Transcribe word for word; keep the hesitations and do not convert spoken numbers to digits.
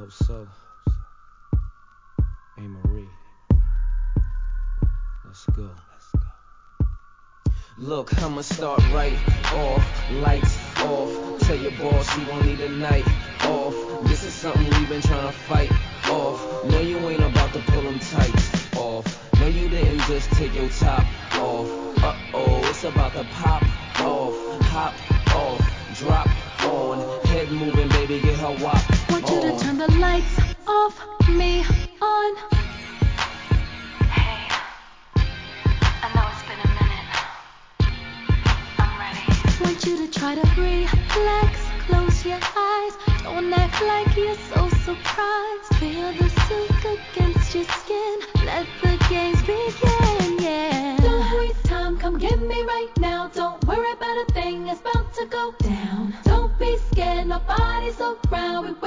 hope so. Hey Marie, let's go. Look, I'ma start right off, lights off. Tell your boss you gon' need a night off. This is something we've been trying to fight off. No, you ain't about to pull them tights off. No, you didn't just take your top off. Uh-oh, it's about to pop off, hop off, drop on. Head moving, baby, get her wop Want on. you to turn the lights off, me on. Hey, I know it's been a minute. I'm ready. Want you to try to relax, close your eyes. Don't act like you're so surprised. Feel the silk against your skin. Let the games begin, yeah. Don't waste time, come get me right now. Don't worry about a thing, it's about to go down. Don't be scared, nobody's around. We